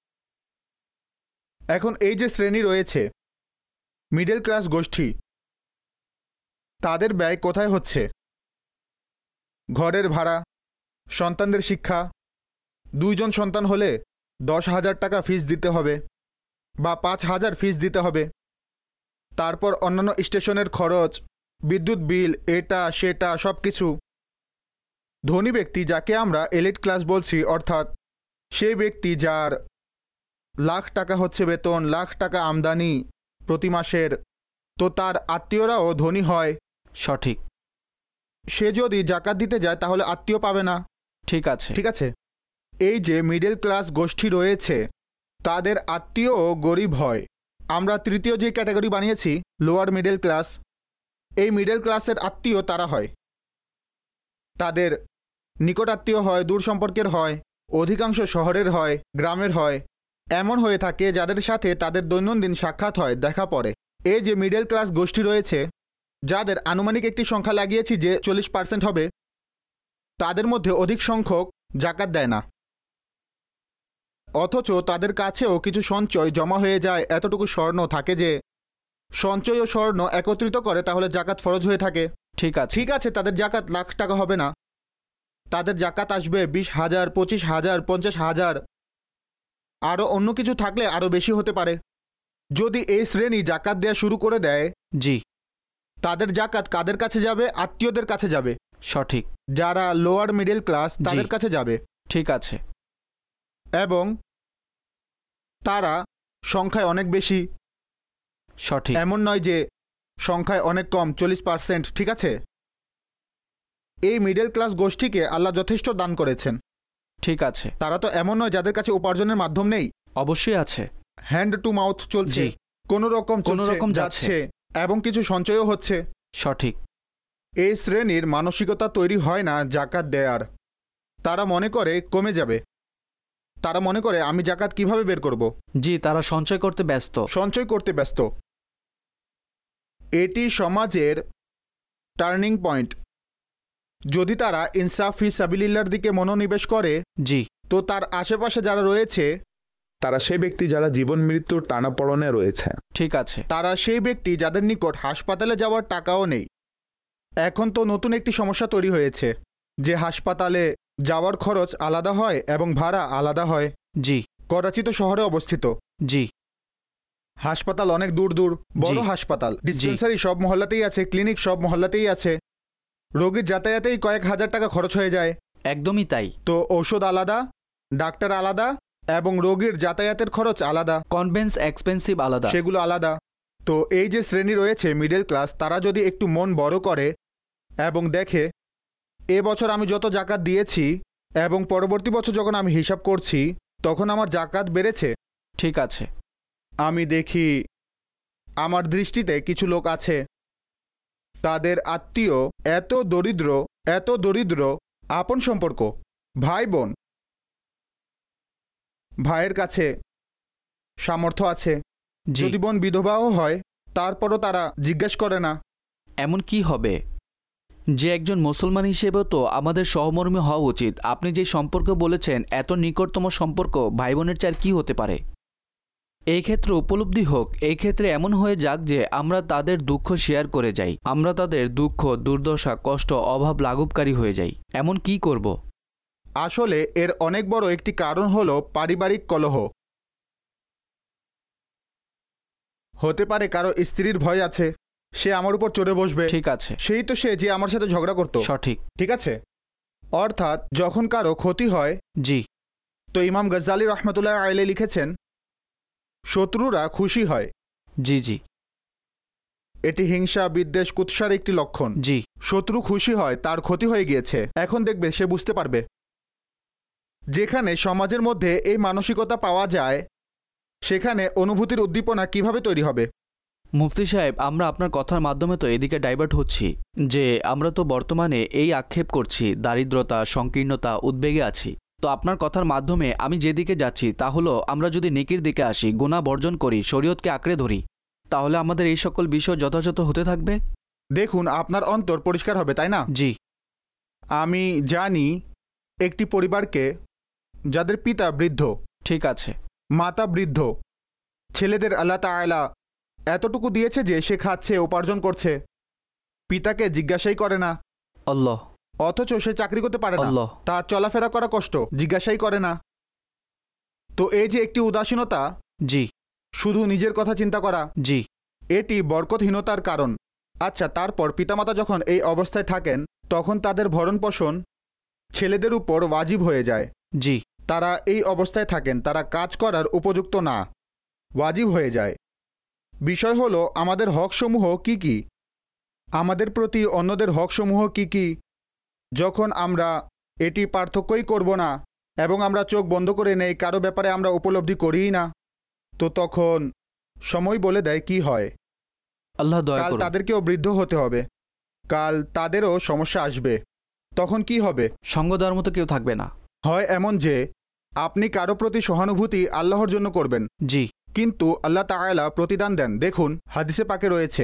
এখন এই যে শ্রেণী রয়েছে মিডল ক্লাস গোষ্ঠী, তাদের ব্যয় কোথায় হচ্ছে? ঘরের ভাড়া, সন্তানদের শিক্ষা। 2 জন সন্তান হলে 10,000 টাকা ফিস দিতে হবে বা 5,000 ফিস দিতে হবে। তারপর অন্যান্য স্টেশনের খরচ, বিদ্যুৎ বিল, এটা সেটা সব কিছু। ধনী ব্যক্তি যাকে আমরা এলিট ক্লাস বলছি, অর্থাৎ সেই ব্যক্তি যার লাখ টাকা হচ্ছে বেতন, লাখ টাকা আমদানি প্রতি মাসের, তো তার আত্মীয়রাও ধনী হয়। সঠিক। সে যদি জাকাত দিতে যায় তাহলে আত্মীয় পাবে না। ঠিক আছে, ঠিক আছে। এই যে মিডল ক্লাস গোষ্ঠী রয়েছে, তাদের আত্মীয়ও গরিব হয়। আমরা তৃতীয় যে ক্যাটাগরি বানিয়েছি লোয়ার মিডল ক্লাস, এই মিডল ক্লাসের আত্মীয় তারা হয়, তাদের নিকট আত্মীয় হয়, দূর সম্পর্কের হয়, অধিকাংশ শহরের হয়, গ্রামের হয়। এমন হয়ে থাকে যাদের সাথে তাদের দৈনন্দিন সাক্ষাৎ হয়, দেখা পড়ে। এই যে মিডল ক্লাস গোষ্ঠী রয়েছে, যাদের আনুমানিক একটি সংখ্যা লাগিয়েছি যে 40% হবে, তাদের মধ্যে অধিক সংখ্যক জাকাত দেয় না, অথচ তাদের কাছেও কিছু সঞ্চয় জমা হয়ে যায়। এতটুকু স্বর্ণ থাকে যে সঞ্চয় ও স্বর্ণ একত্রিত করে তাহলে জাকাত ফরজ হয়ে থাকে। ঠিক আছে, ঠিক আছে, তাদের জাকাত লাখ টাকা হবে না, তাদের জাকাত আসবে 20,000, 25,000, 50,000, আরও অন্য কিছু থাকলে আরও বেশি হতে পারে। যদি এই শ্রেণী জাকাত দেওয়া শুরু করে দেয়, জি, তাদের জাকাত কাদের কাছে যাবে? আত্মীয়দের কাছে যাবে। সঠিক। যারা লোয়ার মিডল ক্লাস তাদের কাছে যাবে। ঠিক আছে। এবং তারা সংখ্যায় অনেক বেশি, সঠিক। এমন নয় যে সংখ্যায় অনেক কম, 40%। ঠিক আছে, এই মিডল ক্লাস গোষ্ঠীকে আল্লাহ যথেষ্ট দান করেছেন। ঠিক আছে। তারা তো এমন নয় যাদের কাছে উপার্জনের মাধ্যম নেই। অবশ্যই আছে। হ্যান্ড টু মাউথ চলছে, জি, কোনো রকম যাচ্ছে যাচ্ছে, এবং কিছু সঞ্চয়ও হচ্ছে। সঠিক। এই শ্রেণীর মানসিকতা তৈরি হয় না জাকাত দেয়ার। তারা মনে করে কমে যাবে, তারা মনে করে আমি জাকাত কিভাবে বের করব। জি, তারা সঞ্চয় করতে ব্যস্ত, সঞ্চয় করতে ব্যস্ত। এটি সমাজের টার্নিং পয়েন্ট। যদি তারা ইনসাফ ফি সাবিলিল্লাহর দিকে মনোনিবেশ করে, জি, তো তার আশেপাশে যারা রয়েছে, তারা সেই ব্যক্তি যারা জীবন মৃত্যুর টানাপড়নে রয়েছে। ঠিক আছে। তারা সেই ব্যক্তি যাদের নিকট হাসপাতালে যাওয়ার টাকাও নেই। এখন তো নতুন একটি সমস্যা তৈরি হয়েছে যে হাসপাতালে যাওয়ার খরচ আলাদা হয় এবং ভাড়া আলাদা হয়। জি, করাচি তো শহরে অবস্থিত। জি, হাসপাতাল অনেক দূর দূর, বড় হাসপাতাল, ডিসপেন্সারি সব মহল্লাতেই আছে, ক্লিনিক সব মহল্লাতেই আছে। রোগীর যাতায়াতেই কয়েক হাজার টাকা খরচ হয়ে যায়। একদমই তাই। তো ঔষধ আলাদা, ডাক্তার আলাদা, এবং রোগীর যাতায়াতের খরচ আলাদা, কনভেন্স এক্সপেন্সিভ আলাদা। সেগুলো আলাদা। তো এই যে শ্রেণী রয়েছে মিডল ক্লাস, তারা যদি একটু মন বড় করে এবং দেখে এবছর আমি যত জাকাত দিয়েছি এবং পরবর্তী বছর যখন আমি হিসাব করছি তখন আমার জাকাত বেড়েছে। ঠিক আছে। আমি দেখি আমার দৃষ্টিতে কিছু লোক আছে, তাদের আত্মীয় এত দরিদ্র, আপন সম্পর্ক, ভাই বোন, ভাইয়ের কাছে সামর্থ্য আছে, জি। যদি বোন বিধবাও হয় তারপরও তারা জিজ্ঞেস করে না। এমন কি হবে যে একজন মুসলমান হিসেবেও তো আমাদের সহমর্মী হওয়া উচিত। আপনি যে সম্পর্ক বলেছেন, এত নিকটতম সম্পর্ক ভাই বোনের চার কি হতে পারে? এই ক্ষেত্রে উপলব্ধি হোক, এই ক্ষেত্রে এমন হয়ে যাক যে আমরা তাদের দুঃখ শেয়ার করে যাই, আমরা তাদের দুঃখ, দুর্দশা, কষ্ট, অভাব লাঘবকারী হয়ে যাই। এমন কি করব? আসলে এর অনেক বড় একটি কারণ হলো পারিবারিক কলহ। হতে পারে কারো স্ত্রীর ভয় আছে, সে আমার উপর চড়ে বসবে। ঠিক আছে। সেই তো সে যে আমার সাথে ঝগড়া করত। সঠিক। ঠিক আছে। অর্থাৎ যখন কারো ক্ষতি হয়, জি। তো ইমাম গজ্জালি রহমতুল্লাহ আলাইহি লিখেছেন, শত্রুরা খুশি হয়। জি জি। এটি হিংসা, বিদ্বেষ, কুৎসার একটি লক্ষণ। জি। শত্রু খুশি হয় তার ক্ষতি হয়ে গিয়েছে, এখন দেখবে সে বুঝতে পারবে। যেখানে সমাজের মধ্যে এই মানসিকতা পাওয়া যায়, সেখানে অনুভূতির উদ্দীপনা কিভাবে তৈরি হবে? মুফতি সাহেব, আমরা আপনার কথার মাধ্যমে তো এদিকে ডাইভার্ট হচ্ছি যে আমরা তো বর্তমানে এই আক্ষেপ করছি, দারিদ্রতা, সংকীর্ণতা, উদ্বেগে আছি। তো আপনার কথার মাধ্যমে আমি যেদিকে যাচ্ছি তা হলো, আমরা যদি নেকির দিকে আসি, গুনাহ বর্জন করি, শরীয়তকে আঁকড়ে ধরি, তাহলে আমাদের এই সকল বিষয় যথাযথ হতে থাকবে। দেখুন, আপনার অন্তর পরিষ্কার হবে, তাই না? জি। আমি জানি একটি পরিবারকে যাদের পিতা বৃদ্ধ, ঠিক আছে, মাতা বৃদ্ধ, ছেলেদের আল্লাহ তাআলা এতটুকু দিয়েছে যে সে খাচ্ছে, উপার্জন করছে, পিতাকে জিজ্ঞাসাই করে না। আল্লাহ। অথচ সে চাকরি করতে পারে না, আল্লাহ। তার চলাফেরা করা কষ্ট, জিজ্ঞাসাই করে না। তো এই যে একটি উদাসীনতা, জি, শুধু নিজের কথা চিন্তা করা, জি, এটি বরকতহীনতার কারণ। আচ্ছা, তারপর পিতামাতা যখন এই অবস্থায় থাকেন তখন তাদের ভরণ পোষণ ছেলেদের উপর ওয়াজিব হয়ে যায়। জি। তারা এই অবস্থায় থাকেন, তারা কাজ করার উপযুক্ত না, ওয়াজিব হয়ে যায়। বিষয় হলো আমাদের হকসমূহ কি কি, আমাদের প্রতি অন্যদের হকসমূহ কি কি। যখন আমরা এটি পার্থক্যই করব না এবং আমরা চোখ বন্ধ করে নেই, কারো ব্যাপারে আমরা উপলব্ধি করিই না, তো তখন সময় বলে দেয় কি হয়। আল্লাহ দয়া কাল করুন। তাদেরকেও বৃদ্ধ হতে হবে, কাল তাদেরও সমস্যা আসবে। তখন কি হবে? সঙ্গ দেওয়ার মতো কেউ থাকবে না। হয় এমন যে আপনি কারো প্রতি সহানুভূতি আল্লাহর জন্য করবেন, জি, কিন্তু আল্লাহ তাআলা প্রতিদান দেন। দেখুন, হাদিসে পাকে রয়েছে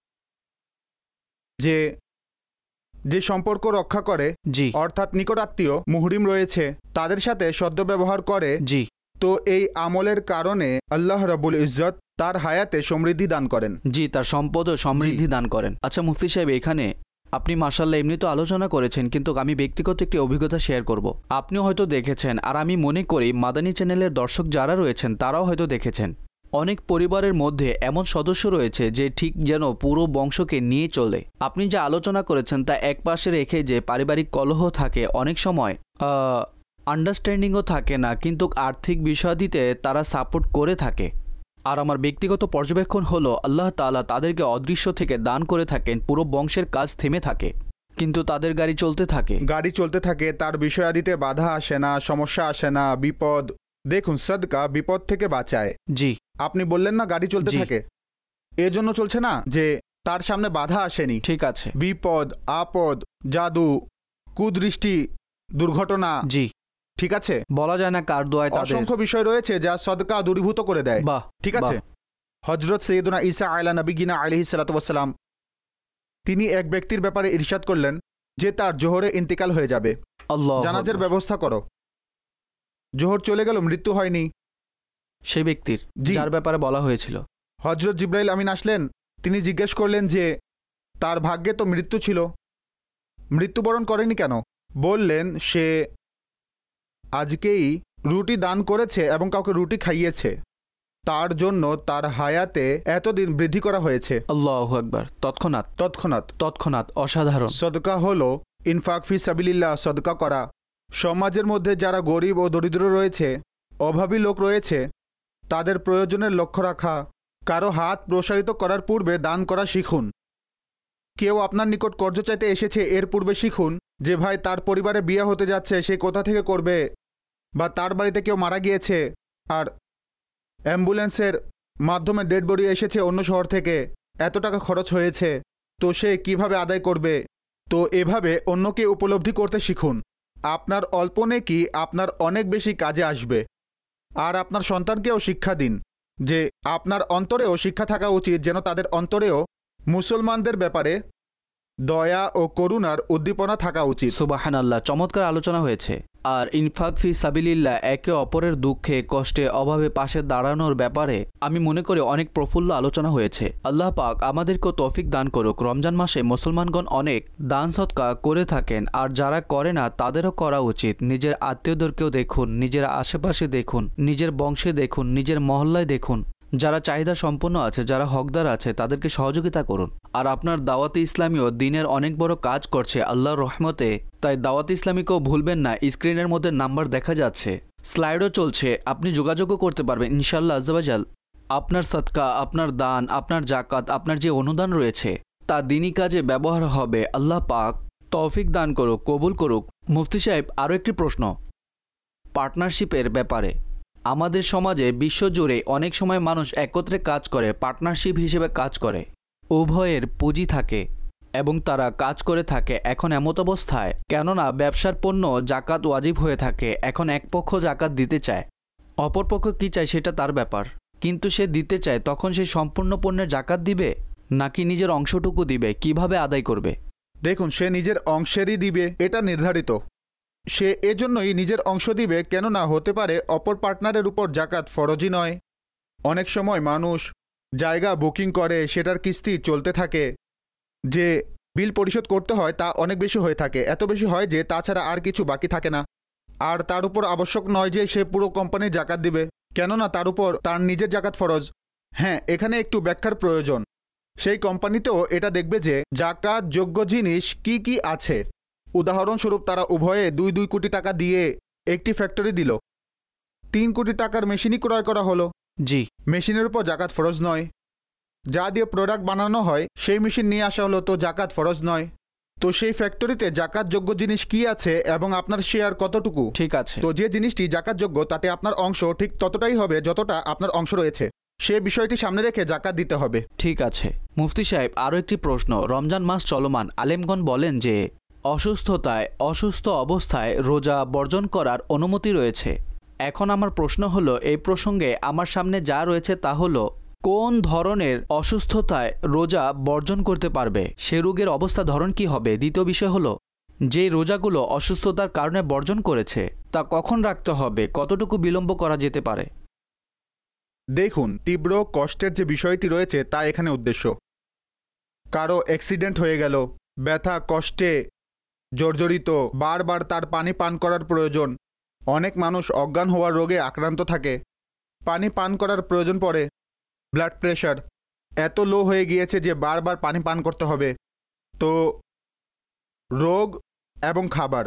যে যে সম্পর্ক রক্ষা করে, জি, অর্থাৎ নিকটাত্মীয়, মুহরিম রয়েছে, তাদের সাথে সদ্ব্যবহার করে, জি, তো এই আমলের কারণে আল্লাহ রাব্বুল ইজ্জত তার হায়াতে সমৃদ্ধি দান করেন। জি, তার সম্পদ ও সমৃদ্ধি দান করেন। আচ্ছা মুফতি সাহেব, এখানে আপনি মাশাআল্লাহ এমনি তো আলোচনা করেছেন, কিন্তু আমি ব্যক্তিগত একটি অভিজ্ঞতা শেয়ার করব। আপনিও হয়তো দেখেছেন, আর আমি মনে করি মাদানী চ্যানেলের দর্শক যারা রয়েছেন তারাও হয়তো দেখেছেন, অনেক পরিবারের মধ্যে এমন সদস্য রয়েছে যে ঠিক যেন পুরো বংশকে নিয়ে চলে। আপনি যা আলোচনা করেছেন তা এক পাশে রেখে যে পারিবারিক কলহ থাকে, অনেক সময় আন্ডারস্ট্যান্ডিংও থাকে না, কিন্তু আর্থিক বিষয়াদিতে তারা সাপোর্ট করে থাকে। আর আমার ব্যক্তিগত পর্যবেক্ষণ হলো আল্লাহ তাআলা তাদেরকে অদৃশ্য থেকে দান করে থাকেন, পুরো বংশের কাজ থেমে থাকে, কিন্তু তাদের গাড়ি চলতে থাকে। গাড়ি চলতে থাকে, তার বিষয়াদিতে বাধা আসে না, সমস্যা আসে না, বিপদ। দেখুন, সাদকা বিপদ থেকে বাঁচায়। জি, আপনি বললেন না গাড়ি চলতে জি। থাকে, এজন্য চলছে না যে তার সামনে বাধা আসেনি। ঠিক আছে। বিপদ, আপদ, জাদু, কুদৃষ্টি, দুর্ঘটনা, জি, ঠিক আছে, বলা যায় না কার দোয়ায় তাদের। অসংখ্য বিষয় রয়েছে যা সদকা দূরীভূত করে দেয়। বাহ, ঠিক আছে। হযরত সৈয়দনা ঈসা আলা নবিয়িনা আলাইহিস সালাতু ওয়াস সালাম, তিনি এক ব্যক্তির ব্যাপারে ইরশাদ করলেন যে তার জোহরে ইন্তিকাল হয়ে যাবে, আল্লাহ জানাজার ব্যবস্থা করো। জোহর চলে গেল, মৃত্যু হয়নি সেই ব্যক্তির জি। যার ব্যাপারে বলা হয়েছিল। হযরত জিবরাইল আমিন আসলেন, তিনি জিজ্ঞেস করলেন যে তার ভাগ্যে তো মৃত্যু ছিল, মৃত্যুবরণ করেনি কেন? বললেন সে আজকেই রুটি দান করেছে এবং কাউকে রুটি খাইয়েছে, তার জন্য তার হায়াতে এতদিন বৃদ্ধি করা হয়েছে। আল্লাহু আকবার। তৎক্ষণাৎ তৎক্ষণাৎ। তৎক্ষণাৎ অসাধারণ। সদকা হলো ইনফাক ফি সাবিলিল্লাহ, সদকা করা। সমাজের মধ্যে যারা গরিব ও দরিদ্র রয়েছে অভাবী লোক রয়েছে, তাদের প্রয়োজনের লক্ষ্য রাখা, কারো হাত প্রসারিত করার পূর্বে দান করা শিখুন। কেউ আপনার নিকট কর্জ চাইতে এসেছে, এর পূর্বে শিখুন যে ভাই তার পরিবারে বিয়ে হতে যাচ্ছে, সে কোথা থেকে করবে, বা তার বাড়িতে কেউ মারা গিয়েছে আর অ্যাম্বুলেন্সের মাধ্যমে ডেড বডি এসেছে অন্য শহর থেকে, এত টাকা খরচ হয়েছে, তো সে কিভাবে আদায় করবে। তো এভাবে অন্যকে উপলব্ধি করতে শিখুন। আপনার অল্প নেকি আপনার অনেক বেশি কাজে আসবে। আর আপনার সন্তানকেও শিক্ষা দিন যে আপনার অন্তরেও শিক্ষা থাকা উচিত, যেন তাদের অন্তরেও মুসলমানদের ব্যাপারে দয়া ও করুণার উদ্দীপনা থাকা উচিত। সুবহানাল্লাহ, চমৎকার আলোচনা হয়েছে। আর ইনফাক ফি সাবিলিল্লাহ, একে অপরের দুঃখে কষ্টে অভাবে পাশে দাঁড়ানোর ব্যাপারে আমি মনে করি অনেক প্রফুল্ল আলোচনা হয়েছে। আল্লাহ পাক আমাদেরকেও তৌফিক দান করুক। রমজান মাসে মুসলমানগণ অনেক দান সদকা করে থাকেন, আর যারা করে না তাদেরও করা উচিত। নিজের আত্মীয়দেরকেও দেখুন, নিজের আশেপাশে দেখুন, নিজের বংশে দেখুন, নিজের মহল্লায় দেখুন। যারা চাহিদা সম্পন্ন আছে, যারা হকদার আছে, তাদেরকে সহযোগিতা করুন। আর আপনার দাওয়াতে ইসলামীও দিনের অনেক বড় কাজ করছে আল্লাহর রহমতে। তাই দাওয়াত ইসলামীকেও ভুলবেন না। স্ক্রিনের মধ্যে নাম্বার দেখা যাচ্ছে, স্লাইডও চলছে, আপনি যোগাযোগও করতে পারবেন ইনশাআল্লাহ আজ্জাওয়াজাল। আপনার সদকা, আপনার দান, আপনার জাকাত, আপনার যে অনুদান রয়েছে তা দিনই কাজে ব্যবহার হবে। আল্লাহ পাক তৌফিক দান করুক, কবুল করুক। মুফতি সাহেব, আরও একটি প্রশ্ন পার্টনারশিপের ব্যাপারে। আমাদের সমাজে বিশ্বজুড়ে অনেক সময় মানুষ একত্রে কাজ করে, পার্টনারশিপ হিসেবে কাজ করে, উভয়ের পুঁজি থাকে এবং তারা কাজ করে থাকে। এখন এমত অবস্থায়, কেননা ব্যবসার পণ্য জাকাত ওয়াজিব হয়ে থাকে, এখন এক পক্ষ জাকাত দিতে চায়, অপর পক্ষ কী চায় সেটা তার ব্যাপার, কিন্তু সে দিতে চায়, তখন সে সম্পূর্ণ পণ্যের জাকাত দিবে নাকি নিজের অংশটুকু দিবে, কিভাবে আদায় করবে? দেখুন, সে নিজের অংশেরই দিবে, এটা নির্ধারিত। সে এজন্যই নিজের অংশ দিবে, কেননা হতে পারে অপর পার্টনারের উপর জাকাত ফরজই নয়। অনেক সময় মানুষ জায়গা বুকিং করে, সেটার কিস্তি চলতে থাকে, যে বিল পরিশোধ করতে হয় তা অনেক বেশি হয়ে থাকে, এত বেশি হয় যে তাছাড়া আর কিছু বাকি থাকে না। আর তার উপর আবশ্যক নয় যে সে পুরো কোম্পানির জাকাত দিবে, কেননা তার উপর তার নিজের জাকাত ফরজ। হ্যাঁ, এখানে একটু ব্যাখ্যার প্রয়োজন। সেই কোম্পানিতেও এটা দেখবে যে জাকাত যোগ্য জিনিস কি কি আছে। উদাহরণস্বরূপ, তারা উভয়ে 2 কোটি টাকা দিয়ে একটি ফ্যাক্টরি দিল, 3 কোটি টাকার মেশিনই ক্রয় করা হলো। জি, মেশিনের উপর জাকাত ফরজ নয়। যা দিয়ে প্রোডাক্ট বানানো হয় সেই মেশিন নিয়ে আসা হলো, তো জাকাত ফরজ নয়। তো সেই ফ্যাক্টরিতে জাকাতযোগ্য জিনিস কি আছে এবং আপনার শেয়ার কতটুকু, ঠিক আছে। তো যে জিনিসটি জাকাতযোগ্য তাতে আপনার অংশ ঠিক ততটাই হবে যতটা আপনার অংশ রয়েছে। সে বিষয়টি সামনে রেখে জাকাত দিতে হবে। ঠিক আছে। মুফতি সাহেব, আরও একটি প্রশ্ন। রমজান মাস চলমান, আলেমগণ বলেন যে অসুস্থ অবস্থায় রোজা বর্জন করার অনুমতি রয়েছে। এখন আমার প্রশ্ন হলো, এই প্রসঙ্গে আমার সামনে যা রয়েছে তা হলো, কোন ধরনের অসুস্থতায় রোজা বর্জন করতে পারবে, সে রোগের অবস্থা ধরন কি হবে? দ্বিতীয় বিষয় হলো, যে রোজাগুলো অসুস্থতার কারণে বর্জন করেছে তা কখন রাখতে হবে, কতটুকু বিলম্ব করা যেতে পারে? দেখুন, তীব্র কষ্টের যে বিষয়টি রয়েছে তা এখানে উদ্দেশ্য। কারো অ্যাক্সিডেন্ট হয়ে গেল, ব্যথা কষ্টে জর্জরিত, বারবার তার পানি পান করার প্রয়োজন। অনেক মানুষ অজ্ঞান হওয়ার রোগে আক্রান্ত থাকে, পানি পান করার প্রয়োজন পড়ে। ব্লাড প্রেশার এত লো হয়ে গিয়েছে যে বারবার পানি পান করতে হবে। তো রোগ এবং খাবার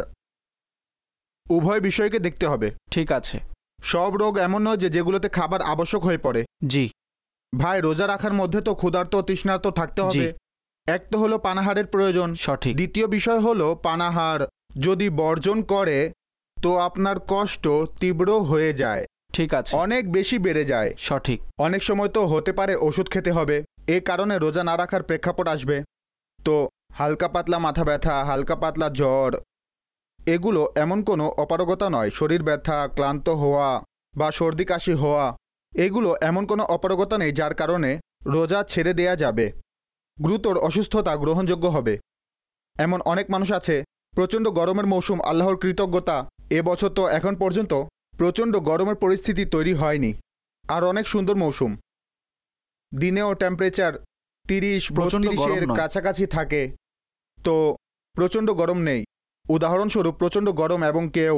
উভয় বিষয়কে দেখতে হবে। ঠিক আছে। সব রোগ এমন নয় যে যেগুলোতে খাবার আবশ্যক হয়ে পড়ে। জি ভাই, রোজা রাখার মধ্যে তো ক্ষুধার্ত তৃষ্ণার্ত থাকতে হবে। এক তো হলো পানাহারের প্রয়োজন, সঠিক। দ্বিতীয় বিষয় হলো পানাহার যদি বর্জন করে তো আপনার কষ্ট তীব্র হয়ে যায়, ঠিক আছে, অনেক বেশি বেড়ে যায়। সঠিক। অনেক সময় তো হতে পারে ওষুধ খেতে হবে, এ কারণে রোজা না রাখার প্রেক্ষাপট আসবে। তো হালকা পাতলা মাথা ব্যথা, হালকা পাতলা জ্বর, এগুলো এমন কোনো অপারগতা নয়। শরীর ব্যথা, ক্লান্ত হওয়া বা সর্দি কাশি হওয়া, এগুলো এমন কোনো অপারগতা নেই যার কারণে রোজা ছেড়ে দেয়া যাবে। গুরুতর অসুস্থতা গ্রহণযোগ্য হবে। এমন অনেক মানুষ আছে, প্রচণ্ড গরমের মৌসুম, আল্লাহর কৃতজ্ঞতা এবছর তো এখন পর্যন্ত প্রচণ্ড গরমের পরিস্থিতি তৈরি হয়নি। আর অনেক সুন্দর মৌসুম, দিনেও টেম্পারেচার 30-32-এর কাছাকাছি থাকে, তো প্রচণ্ড গরম নেই। উদাহরণস্বরূপ, প্রচণ্ড গরম এবং কেউ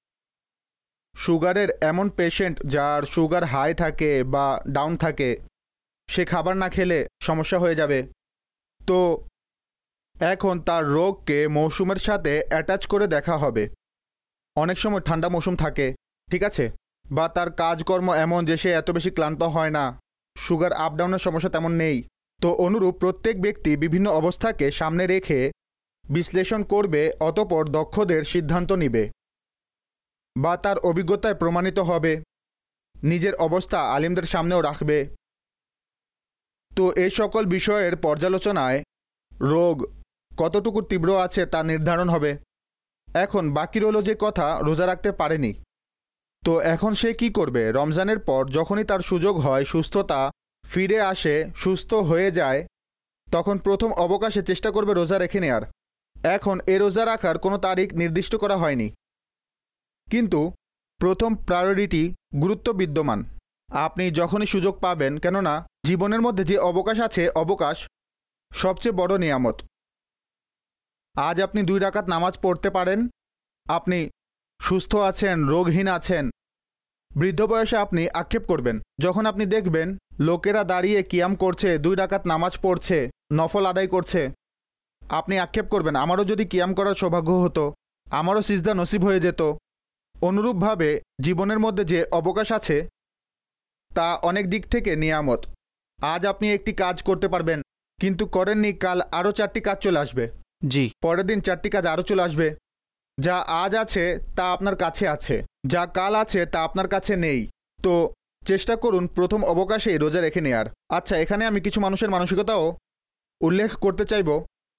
সুগারের এমন পেশেন্ট যার সুগার হাই থাকে বা ডাউন থাকে, সে খাবার না খেলে সমস্যা হয়ে যাবে। তো এখন তার রোগকে মৌসুমের সাথে অ্যাটাচ করে দেখা হবে। অনেক সময় ঠান্ডা মৌসুম থাকে, ঠিক আছে, বা তার কাজকর্ম এমন যে সে এত বেশি ক্লান্ত হয় না, সুগার আপ ডাউনের সমস্যা তেমন নেই। তো অনুরূপ প্রত্যেক ব্যক্তি বিভিন্ন অবস্থাকে সামনে রেখে বিশ্লেষণ করবে, অতঃপর দক্ষদের সিদ্ধান্ত নিবে বা তার অভিজ্ঞতায় প্রমাণিত হবে, নিজের অবস্থা আলিমদের সামনেও রাখবে। তো এই সকল বিষয়ের পর্যালোচনায় রোগ কতটুকু তীব্র আছে তা নির্ধারণ হবে। এখন বাকি রইল যে কথা রোজা রাখতে পারেনি, তো এখন সে কি করবে? রমজানের পর যখনই তার সুযোগ হয়, সুস্থতা ফিরে আসে, সুস্থ হয়ে যায়, তখন প্রথম অবকাশে চেষ্টা করবে রোজা রেখে নেয়ার। এখন এ রোজা রাখার কোনো তারিখ নির্দিষ্ট করা হয়নি, কিন্তু প্রথম প্রায়োরিটি গুরুত্ব বিদ্যমান। আপনি যখনই সুযোগ পাবেন, কেননা জীবনের মধ্যে যে অবকাশ আছে, অবকাশ সবচেয়ে বড় নিয়ামত। আজ আপনি 2 রাকাত নামাজ পড়তে পারেন, আপনি সুস্থ আছেন, রোগহীন আছেন। বৃদ্ধ বয়সে আপনি আক্ষেপ করবেন যখন আপনি দেখবেন লোকেরা দাঁড়িয়ে কিয়াম করছে, 2 রাকাত নামাজ পড়ছে, নফল আদায় করছে। আপনি আক্ষেপ করবেন, আমারও যদি কিয়াম করার সৌভাগ্য হতো, আমারও সিজদা নসিব হয়ে যেত। অনুরূপভাবে জীবনের মধ্যে যে অবকাশ আছে তা অনেক দিক থেকে নিয়ামত। আজ আপনি একটি কাজ করতে পারবেন, কিন্তু করেননি, কাল আরও 4টি কাজ চলে আসবে, জি, পরের দিন 4টি কাজ আরও চলে আসবে। যা আজ আছে তা আপনার কাছে আছে, যা কাল আছে তা আপনার কাছে নেই। তো চেষ্টা করুন প্রথম অবকাশেই রোজা রেখে নেয়ার। আচ্ছা, এখানে আমি কিছু মানুষের মানসিকতাও উল্লেখ করতে চাইব।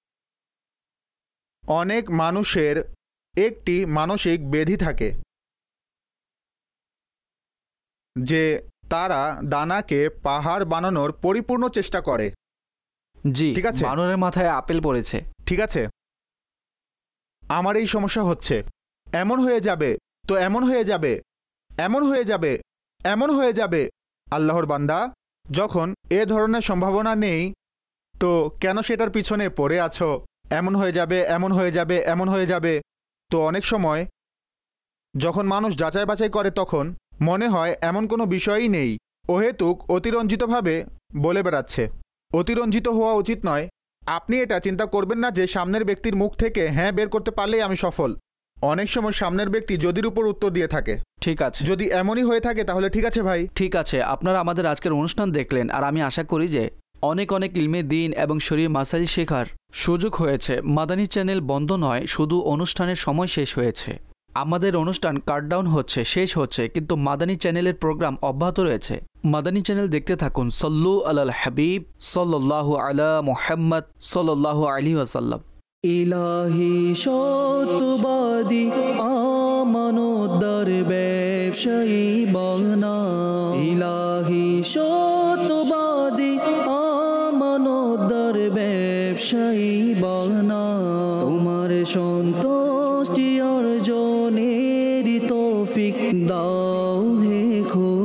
অনেক মানুষের একটি মানসিক ব্যাধি থাকে যে তারা দানাকে পাহাড় বানানোর পরিপূর্ণ চেষ্টা করে। জি, ঠিক আছে, বানরের মাথায় আপেল পড়েছে। ঠিক আছে, আমার এই সমস্যা হচ্ছে, এমন হয়ে যাবে, তো এমন হয়ে যাবে, এমন হয়ে যাবে, এমন হয়ে যাবে। আল্লাহর বান্দা, যখন এ ধরনের সম্ভাবনা নেই, তো কেন সেটার পিছনে পড়ে আছো? এমন হয়ে যাবে, এমন হয়ে যাবে, এমন হয়ে যাবে। তো অনেক সময় যখন মানুষ যাচাই বাছাই করে, তখন মনে হয় এমন কোনো বিষয়ই নেই, অহেতুক অতিরঞ্জিতভাবে বলে বেড়াচ্ছে। অতিরঞ্জিত হওয়া উচিত নয়। আপনি এটা চিন্তা করবেন না যে সামনের ব্যক্তির মুখ থেকে হ্যাঁ বের করতে পারলেই আমি সফল। অনেক সময় সামনের ব্যক্তি যদির উপর উত্তর দিয়ে থাকে। ঠিক আছে, যদি এমনই হয়ে থাকে তাহলে ঠিক আছে ভাই। ঠিক আছে, আপনারা আমাদের আজকের অনুষ্ঠান দেখলেন, আর আমি আশা করি যে অনেক অনেক ইলমে দিন এবং শরীয় মাসাইল শেখার সুযোগ হয়েছে। মাদানী চ্যানেল বন্ধ নয়, শুধু অনুষ্ঠানের সময় শেষ হয়েছে। আমাদের অনুষ্ঠান কাটডাউন হচ্ছে, শেষ হচ্ছে, কিন্তু মাদানী চ্যানেলের প্রোগ্রাম অব্যাহত রয়েছে। মাদানী চ্যানেল দেখতে থাকুন। সল্লু আলাল হাবিব সাল্লাল্লাহু আলা মুহাম্মদ সাল্লাল্লাহু আলাইহি ওয়াসাল্লাম। ইলাহি সত্যবাদী আমানতদার ব্যবসায়ী বানা, ইলাহি সত্যবাদী আমানতদার ব্যবসায়ী বানা, তোমার সন্তুষ্টি অর্জনের তৌফিক দাও হে খোদা।